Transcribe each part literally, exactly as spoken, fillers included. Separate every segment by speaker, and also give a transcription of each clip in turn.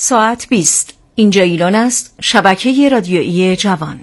Speaker 1: ساعت بیست. اینجا ایلان است، شبکه رادیویی جوان.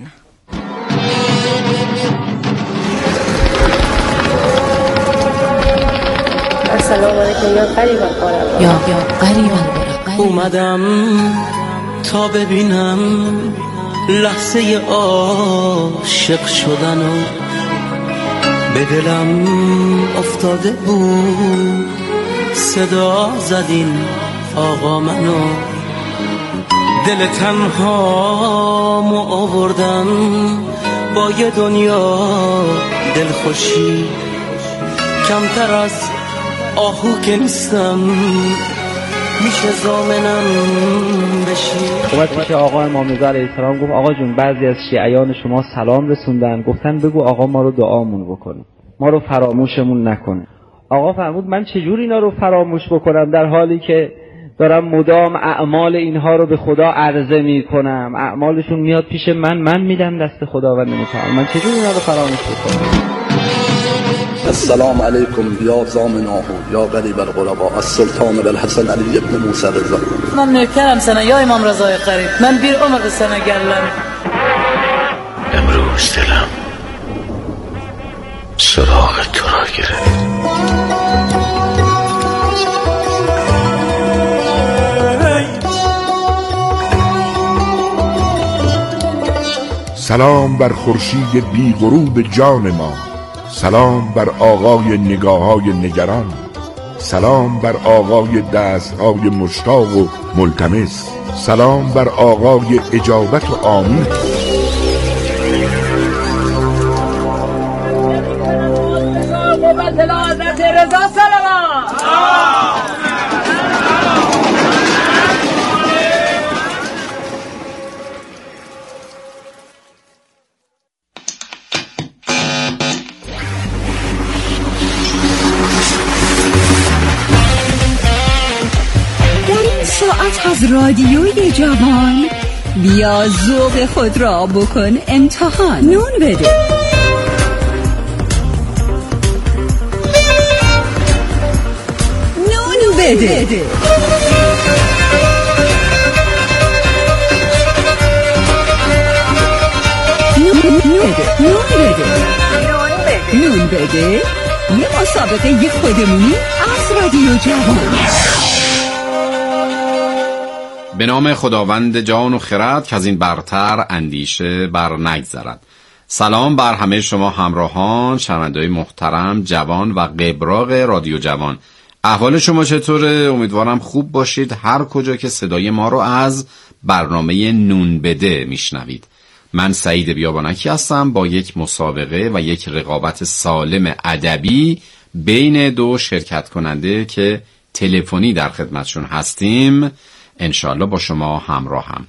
Speaker 2: سلام علیکم یا قریبا قربا
Speaker 1: یا یا قریبا
Speaker 3: اومدم تا ببینم لحظه عاشق شدنو، به دلم افتاده بود صدا زدین آقا منو، دل تنهامو آوردم با یه دنیا دلخوشی، کمتر از آهو که نیستم میشه زامنم بشی.
Speaker 4: اومد پیش آقا امام رضا علیه السلام گفت آقا جون بعضی از شیعیان شما سلام رسوندن، گفتن بگو آقا ما رو دعامون بکنه، ما رو فراموشمون نکنه. آقا فرمود من چجور اینا رو فراموش بکنم در حالی که دارم مدام اعمال اینها رو به خدا عرضه میکنم، اعمالشون میاد پیش من، من میدم دست خداوند متعال، من چجور اینا رو فراموش بکنم؟
Speaker 5: السلام علیکم یا زامناه یا غریب الغرباء السلطان بالحسن علی ابن موسی رضا.
Speaker 6: من نوکرم سنه یا امام رضای قریب، من بیر عمر سنه گلم.
Speaker 7: امروز دلم سراغ تو را گرفت.
Speaker 8: سلام بر خورشید بی غروب جان ما، سلام بر آقای نگاه‌های نگران، سلام بر آقای دست‌های مشتاق و ملتمس، سلام بر آقای اجابت و آمین.
Speaker 9: ساعت از رادیوی جوان بیا ذوق خود را بکن امتحان. نون بده، نون بده، نون بده، نون بده، نون بده. یه مسابقه خودمونی از رادیو جوان.
Speaker 10: به نام خداوند جان و خرد که از این برتر اندیشه بر نگذرد. سلام بر همه شما همراهان، شنونده‌های محترم، جوان و قبراق رادیو جوان. احوال شما چطوره؟ امیدوارم خوب باشید هر کجا که صدای ما رو از برنامه نون بده میشنوید. من سعید بیابانکی هستم با یک مسابقه و یک رقابت سالم ادبی بین دو شرکت کننده که تلفنی در خدمتشون هستیم. انشالله با شما همراه هم.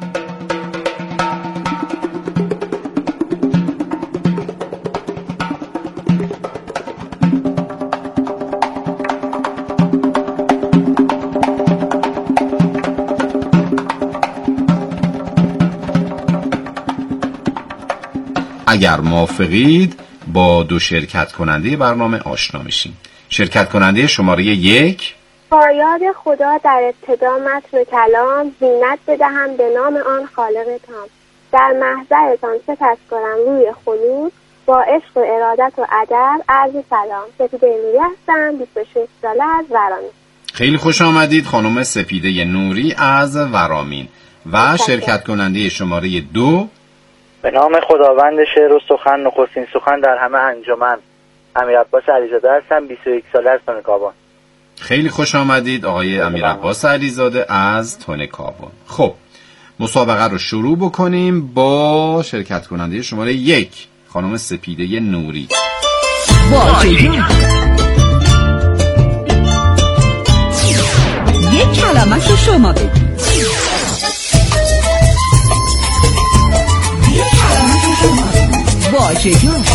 Speaker 10: اگر موافقید با دو شرکت کننده برنامه آشنا میشیم. شرکت کننده شماره یک:
Speaker 2: با یاد خدا در ابتدا متن کلام زینت بدهم به نام آن خالق تام، در محضرتان سپس کنم روی خلوص، با عشق و ارادت و ادب عرض سلام. سپیده نوری هستم، بیست و شش ساله از ورامین.
Speaker 10: خیلی خوش آمدید خانم سپیده نوری از ورامین. و شرکت کننده شماره دو:
Speaker 11: به نام خداوند شعر و سخن نخستین سخن در همه انجمن، امیرعباس علیزاده هستم، بیست و یک ساله از تنکابان.
Speaker 10: خیلی خوش آمدید آقای امیرعباس علیزاده از تنکابان. خب مسابقه رو شروع بکنیم با شرکت کننده شماره یک خانم سپیده نوری.
Speaker 9: یک کلمه رو شما بگید. واژگان.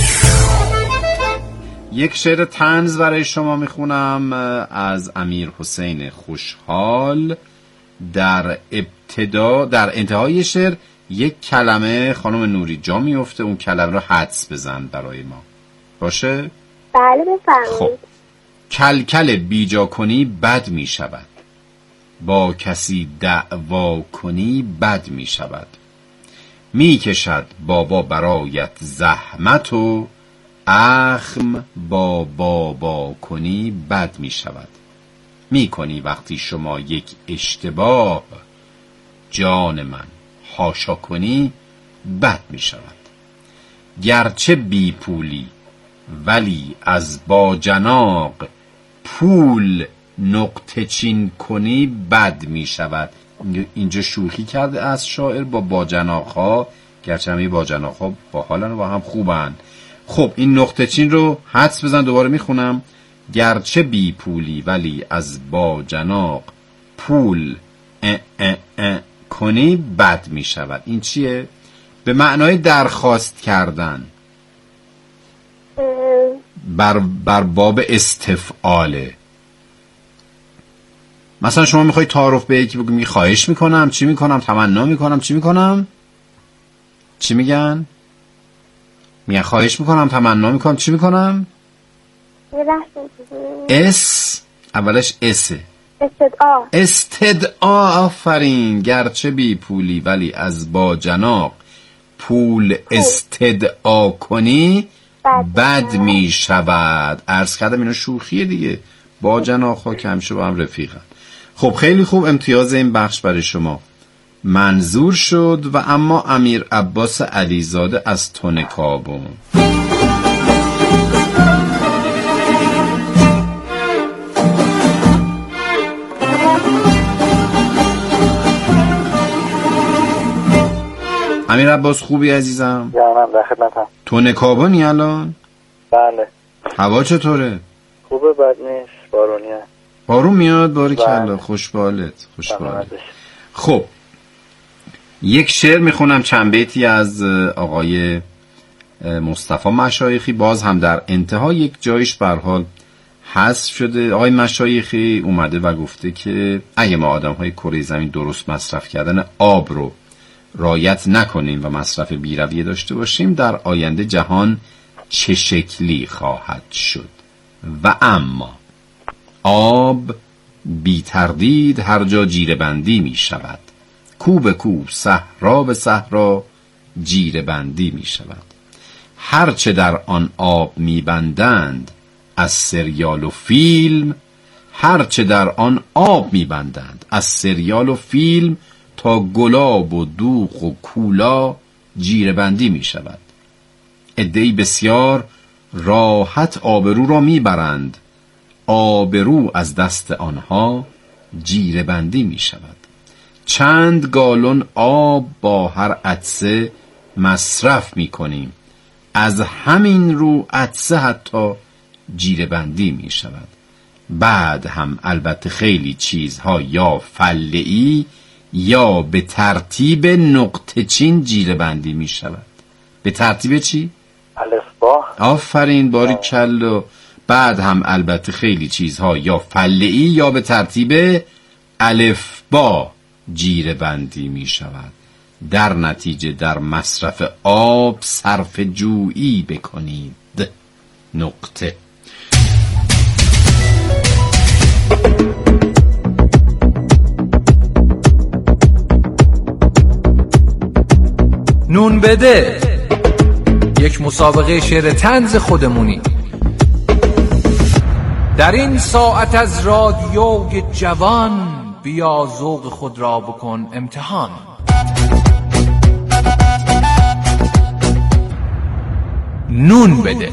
Speaker 10: یک شعر طنز برای شما میخونم از امیر حسین خوشحال. در ابتدا در انتهای شعر یک کلمه خانم نوری جا میفته، اون کلمه رو حدس بزن برای ما. باشه؟
Speaker 2: بله بفرمایید.
Speaker 10: خب کلکل بیجا کنی بد میشود، با کسی دعوا کنی بد می شود. می کشد بابا برایت زحمت و اخم با بابا کنی بد می شود. می کنی وقتی شما یک اشتباه جان من حاشا کنی بد می شود. گرچه بی پولی ولی از با جناق پول نقطه چین کنی بد می شود. اینجا شوخی کرده از شاعر با باجناق ها، گرچه همه باجناق ها با حالن و با هم خوبن. خب این نقطه چین رو حدس بزن، دوباره میخونم. گرچه بی پولی ولی از باجناق پول اه اه اه کنی بد می شود. این چیه؟ به معنای درخواست کردن، بر, بر باب استفعاله. مثلا شما میخوای تعارف به یکی بگی خواهش میکنم، چی میکنم، تمنا میکنم، چی میکنم، چی میگن؟ میگن خواهش میکنم، تمنا میکنم، چی میکنم؟ اس اولش اسه،
Speaker 2: استدعا.
Speaker 10: استدعا. آفرین. گرچه بی پولی ولی از با جناق پول استدعا کنی بد می شود. عرض کردم اینو شوخیه دیگه، با جناق ها که همیشه با هم رفیقن. خب خیلی خوب، امتیاز این بخش برای شما منظور شد. و اما امیر عباس علیزاده از تونکابون. امیر عباس خوبی عزیزم؟
Speaker 11: جانم در خدمتم.
Speaker 10: تونکابونی الان؟
Speaker 11: بله.
Speaker 10: هوا چطوره؟
Speaker 11: خوبه، بد نیست، بارونیه.
Speaker 10: بارون میاد؟ باریکلا، خوشبالت خوشبالت. خب یک شعر میخونم، چند بیتی از آقای مصطفی مشایخی، باز هم در انتها یک جایش به هر حال حذف شده. آقای مشایخی اومده و گفته که اگه ما آدم‌های کره زمین درست مصرف کردن آب رو رعایت نکنیم و مصرف بی‌رویه داشته باشیم، در آینده جهان چه شکلی خواهد شد. و اما آب بی تردید هر جا جیره بندی می شود، کو به کو، صحرا به صحرا جیره بندی می شود. هرچه در آن آب می بندند از سریال و فیلم، هرچه در آن آب می بندند از سریال و فیلم، تا گلاب و دوغ و کولا جیره بندی می شود. عده‌ای بسیار راحت آبرو را می برند، آبرو از دست آنها جیره بندی می شود. چند گالون آب با هر عطسه مصرف می کنیم، از همین رو عطسه حتی جیره بندی می شود. بعد هم البته خیلی چیزها یا فله‌ای یا به ترتیب نقطه چین جیره بندی می شود. به ترتیب چی؟
Speaker 11: الف با.
Speaker 10: آفرین، باریکلا. بعد هم البته خیلی چیزها یا فله‌ای یا به ترتیب الف با جیره بندی می شود. در نتیجه در مصرف آب صرف جویی بکنید. نقطه.
Speaker 12: نون بده، یک مسابقه شعر طنز خودمونی در این ساعت از رادیوی جوان. بیا ذوق خود را بکن امتحان. نون بده.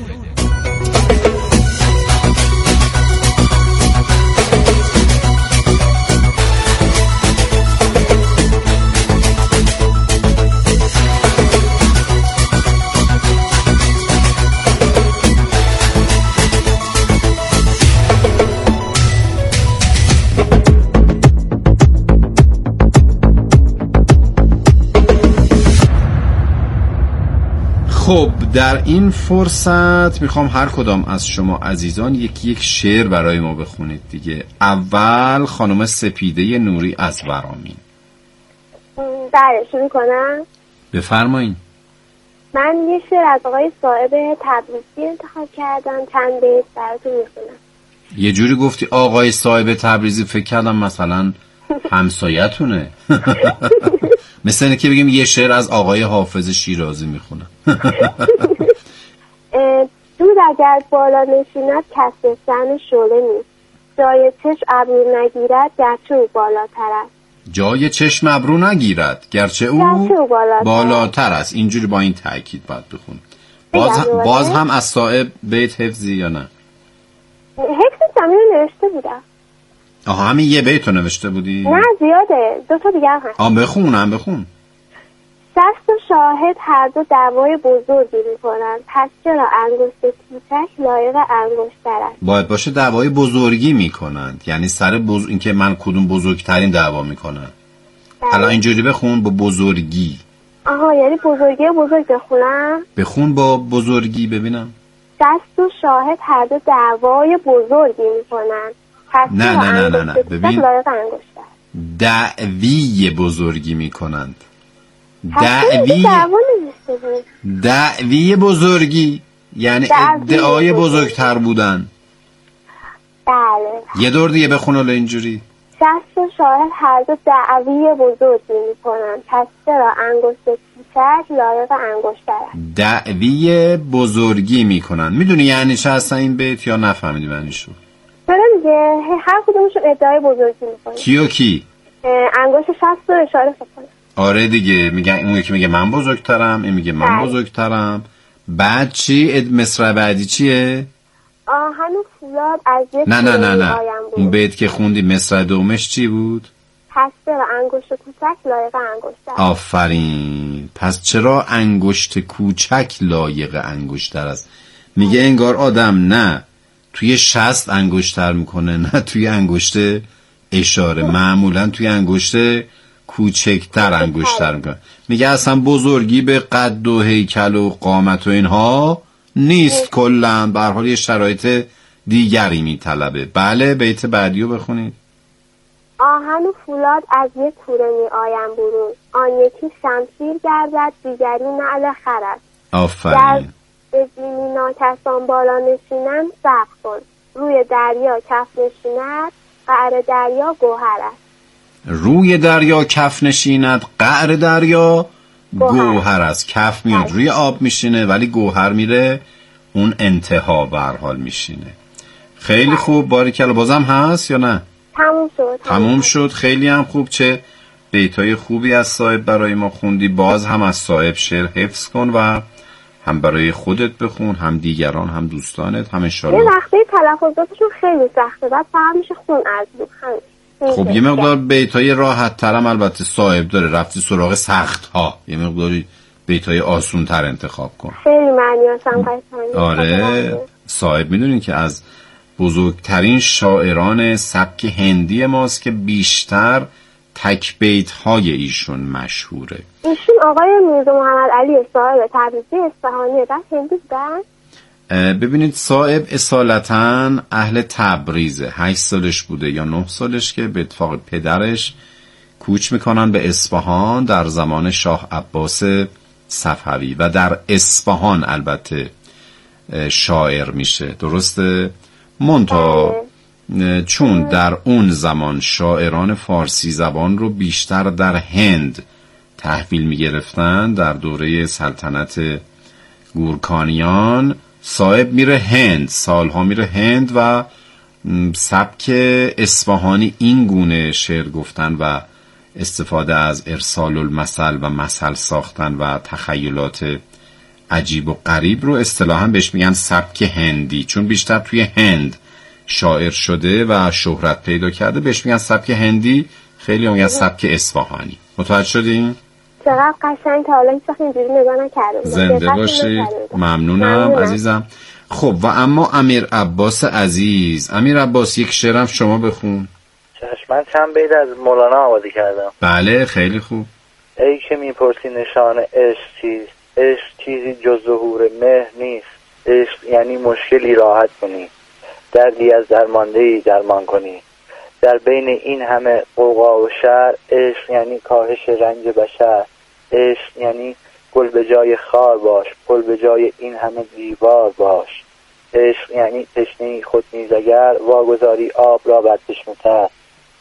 Speaker 10: خب در این فرصت میخوام هر کدام از شما عزیزان یکی یک شعر برای ما بخونید دیگه. اول خانم سپیده نوری از ورامین.
Speaker 2: بله شروع کنم؟
Speaker 10: بفرمایید.
Speaker 2: من یه شعر از آقای صاحب تبریزی انتخاب کردم، چند بیت براتون میخونم.
Speaker 10: یه جوری گفتی آقای صاحب تبریزی، فکر کردم مثلا همسایتونه. مثل اینه که بگیم یه شعر از آقای حافظ شیرازی میخونم.
Speaker 2: دود اگر بالا نشیند کسب سن شعله نیست، جای چشم ابرو نگیرد گرچه او بالاتر است.
Speaker 10: جای چشم ابرو نگیرد گرچه او بالاتر, بالاتر است. اینجوری با این تأکید باید بخون. باز, هم باز هم از صاحب بیت حفظی یا نه؟
Speaker 2: حفظی همین نوشته بودم.
Speaker 10: آها همین یه بیت رو نوشته بودی؟
Speaker 2: نه زیاده، دو تا دیگه هم هست.
Speaker 10: آه بخونم بخون.
Speaker 2: شست و شاهد هر دو دعوای بزرگی میکنند، پس چرا انگشت کوچک لایق انگشتر است؟
Speaker 10: باید باشه دعوای بزرگی میکنند، یعنی سر بز... این که من کدوم بزرگترین دعوا میکنن. حالا اینجوری بخون با بزرگی.
Speaker 2: آها یعنی بزرگی بزرگ بخونم؟
Speaker 10: بخون با بزرگی ببینم.
Speaker 2: شست و شاهد هر دو دعوای بزرگی میکنند، پس
Speaker 10: نه نه نه نه نه ببین
Speaker 2: لایق انگشتر.
Speaker 10: دعوی بزرگی میکنند. دعوی دعوی بزرگی یعنی ادعای بزرگتر بودن.
Speaker 2: بله.
Speaker 10: یه دور دیگه بخون الا اینجوری.
Speaker 2: شست و شاهد هر دو دعوی بزرگی میکنن، پس چرا انگشت کوچک لایق انگشتر است؟
Speaker 10: دعوی بزرگی میکنن. میدونی یعنی چه اصلا این بیت یا نفهمیدی معنیشو؟
Speaker 2: چرا میگه هر کدومشون ادعای بزرگی میکنن.
Speaker 10: کی و کی؟
Speaker 2: انگشت شست رو اشاره کنه.
Speaker 10: آره دیگه میگن اون یکی میگه من بزرگترم، این میگه من بزرگترم. بعد چی؟ مصرع بعدی چیه؟
Speaker 2: آهن و فولاد از یک
Speaker 10: نه نه نه نه اون بیت که خوندی مصرع دومش چی بود؟
Speaker 2: پس چرا انگشت کوچک لایق انگشتر.
Speaker 10: آفرین. پس چرا انگشت کوچک لایق انگشتر است. میگه انگار آدم نه توی شست انگشتر میکنه نه توی انگشت اشاره، معمولا توی انگشت کوچکتر انگشتر میکنه. میگه اصلا بزرگی به قد و هیکل و قامت و اینها نیست، کلن به هر حال یه شرایط دیگری میطلبه. بله بیت بعدیو بخونید.
Speaker 2: آهن و فولاد از یک کوره می آیم برون، آن یکی شمشیر گردد دیگری نعل خر است.
Speaker 10: آفرین.
Speaker 2: به زیمی ناکسان بالا نشینن صبر کن، روی دریا کف نشیند قعر دریا گوهر است. روی
Speaker 10: دریا کف نشیند قعر دریا گوهر است. کف میاد روی آب میشینه ولی گوهر میره اون انتها به هر حال میشینه. خیلی خوب باریکلا. بازم هست یا نه؟
Speaker 2: تموم شد.
Speaker 10: تموم شد. خیلی هم خوب. چه بیتای خوبی از صاحب برای ما خوندی. باز هم از صاحب شعر حفظ کن و هم برای خودت بخون، هم دیگران، هم دوستانت، هم انشالله.
Speaker 2: یه وقتی تلفظاتشون خیلی سخته بعد فهم میشه خون از بود.
Speaker 10: خب یه مقدار بیتای راحت ترم البته صاحب داره، رفتی سراغ سخت ها، یه مقداری بیتای آسون تر انتخاب کن.
Speaker 2: خیلی معنیاشم قشنگه.
Speaker 10: آره صاحب میدونین که از بزرگترین شاعران سبک هندی ماست که بیشتر تک بیت های ایشون مشهوره.
Speaker 2: ایشون آقای میرزا محمد علی صاحب تبریزی اصفهانی بعد هندی بودن؟
Speaker 10: ببینید صاحب اصالتاً اهل تبریزه. هشت سالش بوده یا نه سالش که به اتفاق پدرش کوچ میکنن به اصفهان در زمان شاه عباس صفوی و در اصفهان البته شاعر میشه. درسته؟ منتها چون در اون زمان شاعران فارسی زبان رو بیشتر در هند تحویل میگرفتن در دوره سلطنت گورکانیان، صاحب میره هند، سالها میره هند و سبک اصفهانی این گونه شعر گفتن و استفاده از ارسال المثل و مثل ساختن و تخیلات عجیب و غریب رو اصطلاحاً بهش میگن سبک هندی. چون بیشتر توی هند شاعر شده و شهرت پیدا کرده بهش میگن سبک هندی، خیلی هم میگن سبک اصفهانی. متوجه شدین؟
Speaker 2: چقدر قشنگ تا حالا هیچ وقت اینجوری نگاه نکردم.
Speaker 10: زنده باشی. ممنونم عزیزم. خب و اما امیر عباس عزیز، امیر عباس یک شعرم شما بخون.
Speaker 11: چشم. من چند بیت از مولانا آماده کردم.
Speaker 10: بله خیلی خوب.
Speaker 11: ای که میپرسی نشان عشق چیست، عشق چیزی جز ظهور مهر نیست. عشق یعنی مشکلی راحت کنی، دردی از درماندهی درمان کنی. در بین این همه قوقا و شر، عشق یعنی کاهش رنج بشر. عشق یعنی گل به جای خار باش، پل به جای این همه دیوار باش. عشق یعنی تشنه خود نیز اگر واگذاری آب را بر چشم‌تر.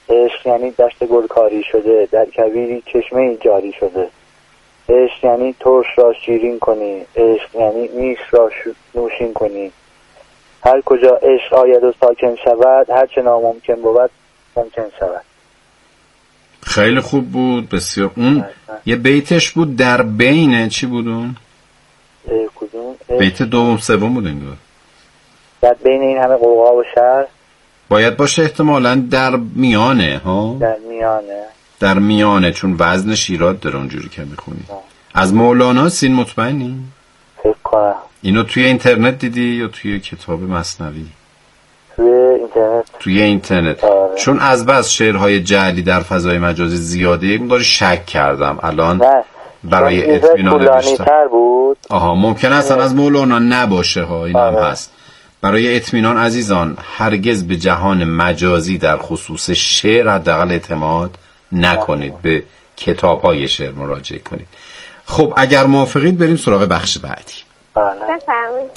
Speaker 11: عشق یعنی دشت گل کاری شده، در کویری چشمه جاری شده. عشق یعنی ترش را شیرین کنی، عشق یعنی میش را نوشین کنی. هر کجا عشق آید و ساکن شود، هر چه ناممکن بود ممکن شود.
Speaker 10: خیلی خوب بود، بسیار. اون یه بیتش بود در بین چی بود اون؟
Speaker 11: کدوم؟
Speaker 10: بیت دوم سوم بود انگار.
Speaker 11: در بین این همه قوقا و شر
Speaker 10: باید باشه احتمالاً در میانه ها.
Speaker 11: در میانه.
Speaker 10: در میانه، چون وزن شیرات داره اونجوری که میخونی. از مولانا سین مطمئنی؟
Speaker 11: فکر کنم.
Speaker 10: اینو توی اینترنت دیدی یا توی کتاب مثنوی؟
Speaker 11: توی اینترنت.
Speaker 10: توی اینترنت.
Speaker 11: آره.
Speaker 10: چون از بس شعرهای جعلی در فضای مجازی زیاده، یک مقدار شک کردم الان.
Speaker 11: نه.
Speaker 10: برای اطمینان
Speaker 11: بیشتر بود.
Speaker 10: آها ممکن است از مولانا نباشه ها، این هم هست. برای اطمینان عزیزان هرگز به جهان مجازی در خصوص شعر حداقل اعتماد نکنید، به کتاب‌های شعر مراجعه کنید. خب اگر موافقید بریم سراغ بخش بعدی.
Speaker 2: بفرمایید.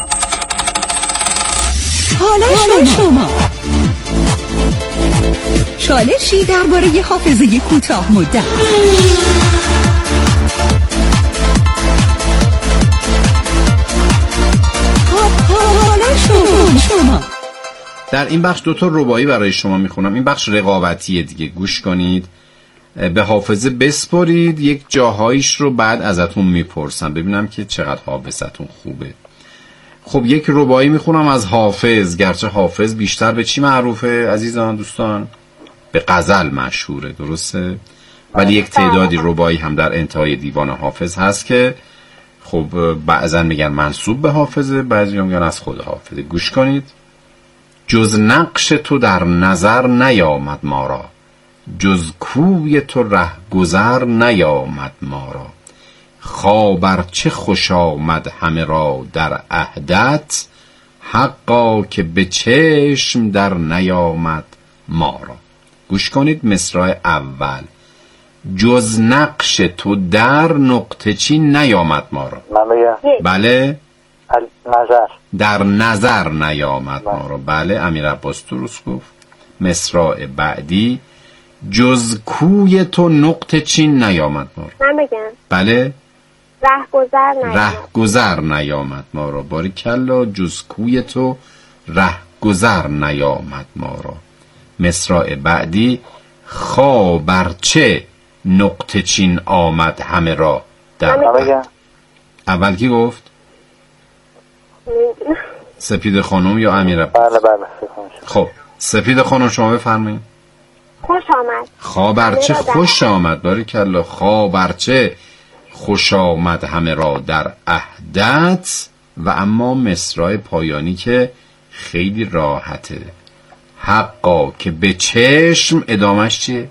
Speaker 9: حالا شما چالشی درباره حافظه کوتاه مدت. حالا شما
Speaker 10: در این بخش دو تا رباعی برای شما میخونم. این بخش رقابتیه دیگه، گوش کنید، به حافظه بسپارید، یک جاهایش رو بعد ازتون میپرسم ببینم که چقدر حافظتون خوبه. خب یک رباعی میخونم از حافظ، گرچه حافظ بیشتر به چی معروفه عزیزان دوستان؟ به غزل مشهوره، درسته؟ ولی یک تعدادی رباعی هم در انتهای دیوان حافظ هست که خب بعضن میگن منسوب به حافظه، بعضی میگن از خود حافظه. گوش کنید. جز نقش تو در نظر نیامد ما را، جز کوی تو ره گذر نیامد ما را. خوابر چه خوش آمد همه را در عهدت، حقا که به چشم در نیامد ما را. گوش کنید مصرع اول. جز نقش تو در نقطه چی نیامد ما را. بله
Speaker 11: نظر.
Speaker 10: در نظر نیامد ما را. بله امیر عباس درست گفت. مصرع بعدی. جز کوی تو نقطه چین نیامد ما را.
Speaker 2: من بگم.
Speaker 10: بله
Speaker 2: رهگذر نیامد.
Speaker 10: رهگذر نیامد ما را. باریکلا. جز کوی تو رهگذر نیامد ما را. مصرع بعدی. خوابر چه نقطه چین آمد همه را در
Speaker 11: بگم.
Speaker 10: اول کی گفت؟ سپید خانم یا امیر عباس؟
Speaker 11: بله بله.
Speaker 10: خب سپید خانم شما بفرمایید.
Speaker 2: خوش آمد.
Speaker 10: خوابرچه خوش آمد. باریکلا. خوابرچه خوش آمد همه را در عهدت. و اما مصرع پایانی که خیلی راحته. حقا که به چشم ادامش چیه؟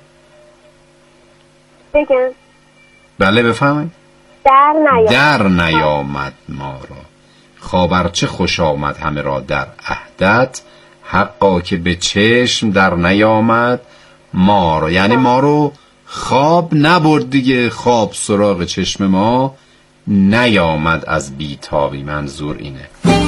Speaker 2: بگم.
Speaker 10: بله بفرمایید.
Speaker 2: در نیامد.
Speaker 10: در نیامد ما را. خوابرچه خوش آمد همه را در عهدت، حقا که به چشم در نیامد ما را. یعنی ما رو خواب نبرد دیگه، خواب سراغ چشم ما نیامد از بیتابی. منظور اینه.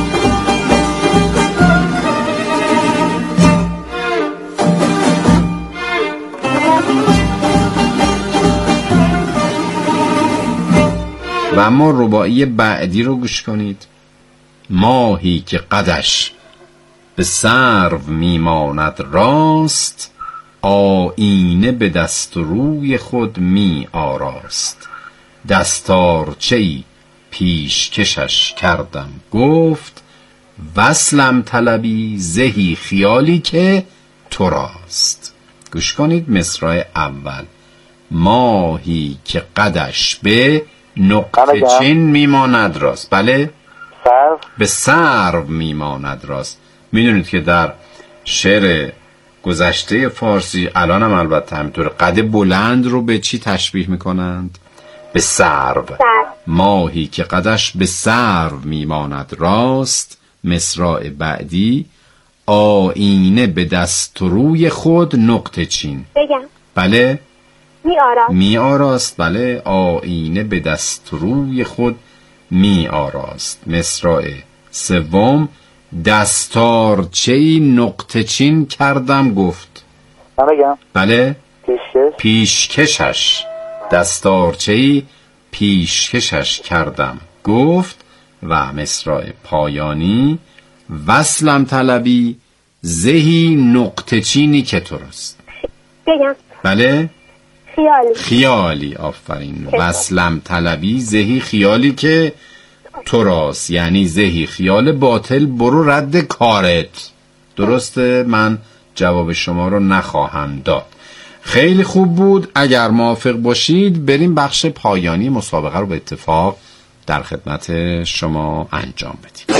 Speaker 10: و اما رباعی بعدی رو گوش کنید. ماهی که قدش به سرو میماند راست، آینه به دست و روی خود می آراست. دستارچه‌ای پیشکشش کردم گفت، وصلم طلبی زهی خیالی که تو راست. گوش کنید مصرع اول. ماهی که قدش به نقطه چین میماند راست. بله
Speaker 11: سرو.
Speaker 10: به سرو میماند راست. میدونید که در شعر گذشته فارسی الان هم البته همینطور قد بلند رو به چی تشبیه میکنند؟ به سرو. ماهی که قدش به سرو میماند راست. مصرع بعدی. آینه به دست و روی خود نقطه چین.
Speaker 2: بگم.
Speaker 10: بله
Speaker 2: می آراست.
Speaker 10: می آراست. بله آینه به دست روی خود می آراست. مصرع سوم. دستارچه‌ای نقطه چین کردم گفت.
Speaker 11: من بگم؟
Speaker 10: بله.
Speaker 11: پیشکش.
Speaker 10: پیشکشش دستارچه‌ای پیشکشش کردم گفت و مصرع پایانی وصلم طلبی زهی نقطه چینی که تو راست.
Speaker 2: بگم؟
Speaker 10: بله.
Speaker 2: خیالی.
Speaker 10: خیالی آفرین. وصلم طلبی زهی خیالی که تو راست، یعنی زهی خیال باطل برو رد کارت. درسته؟ من جواب شما رو نخواهم داد. خیلی خوب بود. اگر موافق باشید بریم بخش پایانی مسابقه رو به اتفاق در خدمت شما انجام بدیم.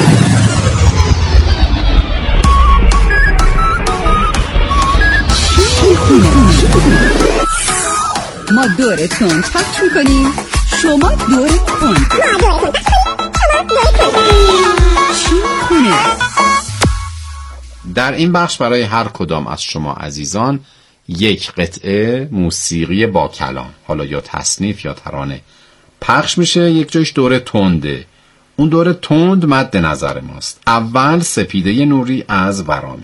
Speaker 9: ما دورتون پخش میکنیم، شما دورتون
Speaker 10: در این بخش برای هر کدام از شما عزیزان یک قطعه موسیقی با کلام، حالا یا تصنیف یا ترانه پخش میشه. یک جایش دوره تنده. اون دوره تند مد نظر ماست. اول سپیده نوری از ورامین.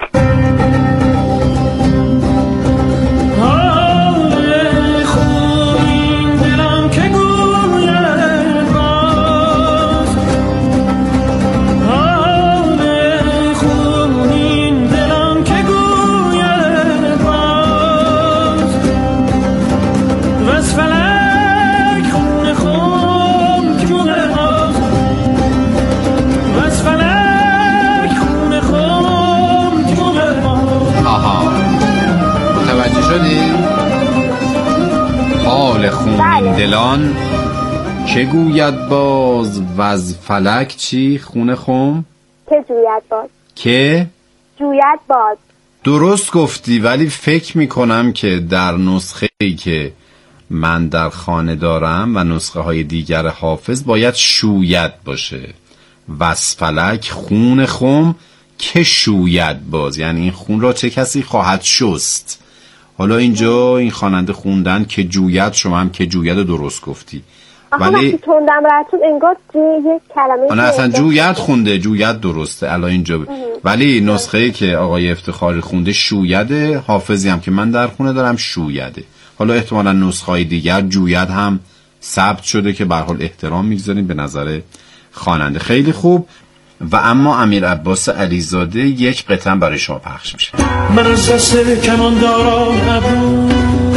Speaker 10: حال خونین دلان که گوید باز وز فلک چی خون خم
Speaker 2: که جوید باز
Speaker 10: که
Speaker 2: جوید باز.
Speaker 10: درست گفتی، ولی فکر میکنم که در نسخه ای که من در خانه دارم و نسخه های دیگر حافظ باید شوید باشه. وز فلک خون خم که شوید باز، یعنی این خون را چه کسی خواهد شست. حالا اینجا این خواننده خوندن که جوید، شما هم که جوید درست گفتی.
Speaker 2: ولی وقتی تندم راتون انگار یک کلمه
Speaker 10: آنه اصلا جوید خونده، جوید درسته الان اینجا. ولی نسخه‌ای که آقای افتخاری خونده شویده، حافظی هم که من در خونه دارم شویده. حالا احتمالا نسخه‌های دیگر جوید هم ثبت شده که به هر حال احترام میگذاریم به نظر خواننده. خیلی خوب. و اما امیر عباس علیزاده یک قطعه برای شما پخش میشه.
Speaker 13: من از دست کمانداران ابرو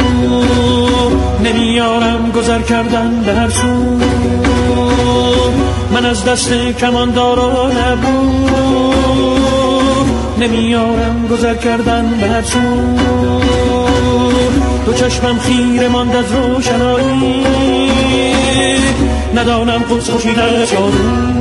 Speaker 13: نمیارم گذر کردن به هر سو. من از دست کمانداران ابرو نمیارم گذر کردن به هر سو. دو چشمم خیره ماند از روشنایی، ندانم قدس خوشیدن چارو.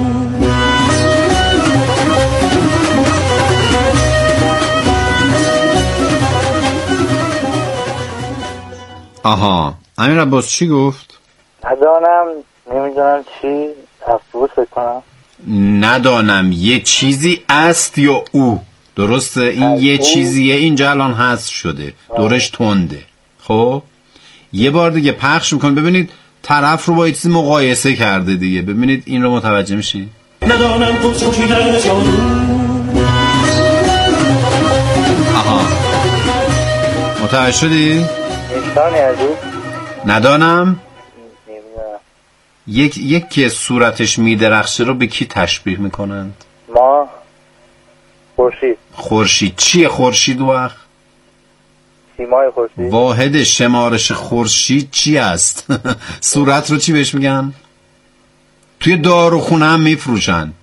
Speaker 10: آها، امیر عباس چی گفت؟
Speaker 11: ندانم، نمیدونم چی، افسوس بکنم.
Speaker 10: ندانم یه چیزی است یا او. درسته؟ این یه او؟ چیزیه اینجا الان حذف شده. دورش تنده. خب یه بار دیگه پخش میکن ببینید طرف رو با یه چیزی مقایسه کرده دیگه. ببینید این رو متوجه میشی؟
Speaker 13: ندانم قدس خوشیدن چارو.
Speaker 10: آها، متوجه شدی؟ ندانم یک یک که صورتش میدرخشه رو به کی تشبیه میکنند؟
Speaker 11: ما خورشید.
Speaker 10: خورشید چیه خورشید وقت؟
Speaker 11: سیمای خورشید.
Speaker 10: واحد شمارش خورشید چی است؟ صورت رو چی بهش میگن؟ توی داروخونه هم میفروشن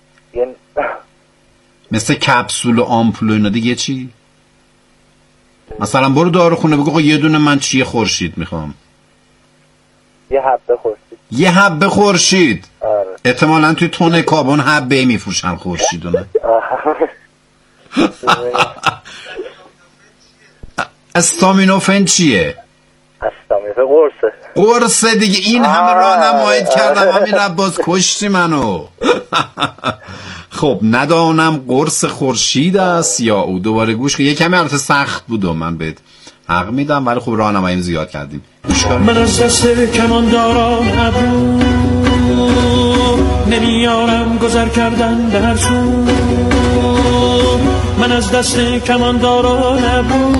Speaker 10: مثل کپسول و آمپول و اینا دیگه. چی؟ مثلا برو داروخونه بگو یه دونه من چیه خورشید میخوام.
Speaker 11: یه حبه خورشید.
Speaker 10: یه حبه خورشید.
Speaker 11: آره.
Speaker 10: احتمالاً توی تون کابون حبه میفروشن خورشیدونه. استامینوفن چیه؟
Speaker 11: استامینوفن قرصه.
Speaker 10: قرصه دیگه. این همه راهنمایی کردم همین عباس کشتی منو. خب ندانم قرص خورشید است یا او. دوباره گوش کن. یه کمی البته سخت بود و من بهت حق میدم ولی خب راهنماییم زیاد کردیم. گوش کن.
Speaker 13: من از دست کمانداران ابرو نمیارم گذر کردن به هر سو. من از دست کمانداران ابرو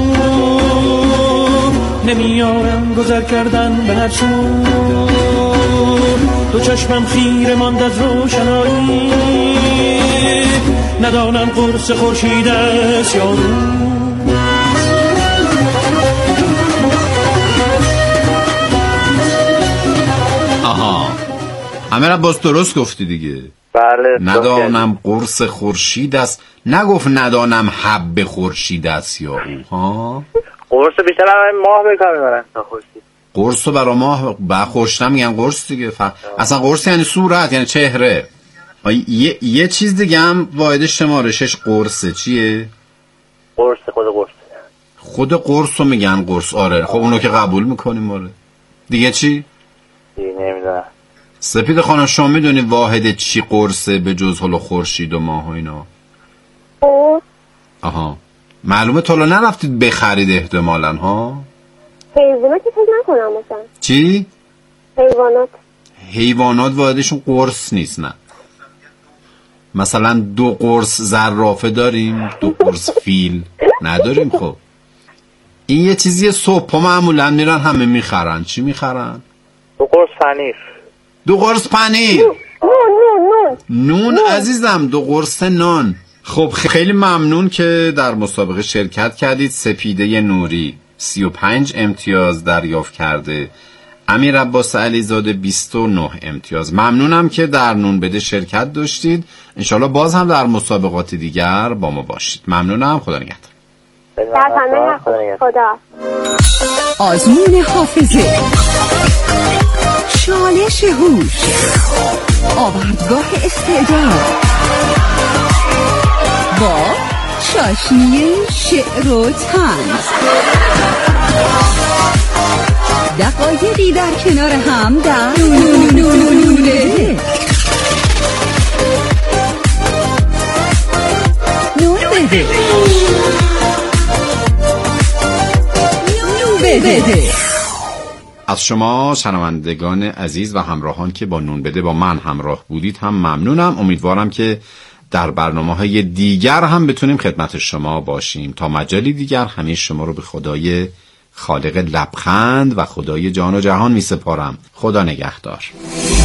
Speaker 13: نمیارم گذر کردن به هر سو. دو چشمم خیره ماند از روشنایی ندانم قرص خورشید است یا رو.
Speaker 10: آها همه را باز درست گفتی دیگه.
Speaker 11: بله
Speaker 10: ندانم قرص خورشید است، نگفت ندانم حب خورشید است یا او. ها
Speaker 11: قرص بیشتر برای ماه به کار میبرن تا خورشید.
Speaker 10: قرص برای ماه بخورشتن میگن قرص دیگه. ف... اصلا قرص یعنی صورت، یعنی چهره. یه, یه چیز دیگه هم واحد شمارشش قرصه. چیه؟
Speaker 11: قرص خود قرص
Speaker 10: خود قرص رو میگن قرص. آره خب اونو که قبول میکنیم. آره دیگه چی؟
Speaker 11: دیگه نمیدونم.
Speaker 10: سپید خانم شما میدونی واحد چی قرصه به جز حالا خورشید و ماه و اینا؟ آها معلومه تا الان نرفتید بخرید احتمالاً ها؟
Speaker 2: حیوانات که فکر نکنم مثلا.
Speaker 10: چی؟
Speaker 2: حیوانات.
Speaker 10: حیوانات واحدشون قرص نیست. نه مثلا دو قرص زرافه داریم، دو قرص فیل نداریم. خب این یه چیزی صبح معمولا میرن همه میخرن. چی میخرن؟
Speaker 11: دو قرص پنیر.
Speaker 10: دو قرص پنیر.
Speaker 2: نون نون نون
Speaker 10: نون عزیزم، دو قرص نان. خب خیلی ممنون که در مسابقه شرکت کردید. سپیده نوری سی و پنج امتیاز دریافت کرده، امیر عباس علیزاده بیست و نه امتیاز. ممنونم که در نون بده شرکت داشتید. انشالله باز هم در مسابقات دیگر با ما باشید. ممنونم. خدا نگهدار.
Speaker 2: خدا.
Speaker 9: آزمون حافظه، چالش هوش، آوردگاه استعداد با چاشنی شعر و طنز. دقایقی در کنار هم در نون بده. نون بده. نون بده.
Speaker 10: از شما شنوندگان عزیز و همراهان که با نون بده با من همراه بودید هم ممنونم. امیدوارم که در برنامه‌های دیگر هم بتونیم خدمت شما باشیم. تا مجالی دیگر همه شما رو به خدای خالق لبخند و خدای جان و جهان می سپارم. خدا نگهدار.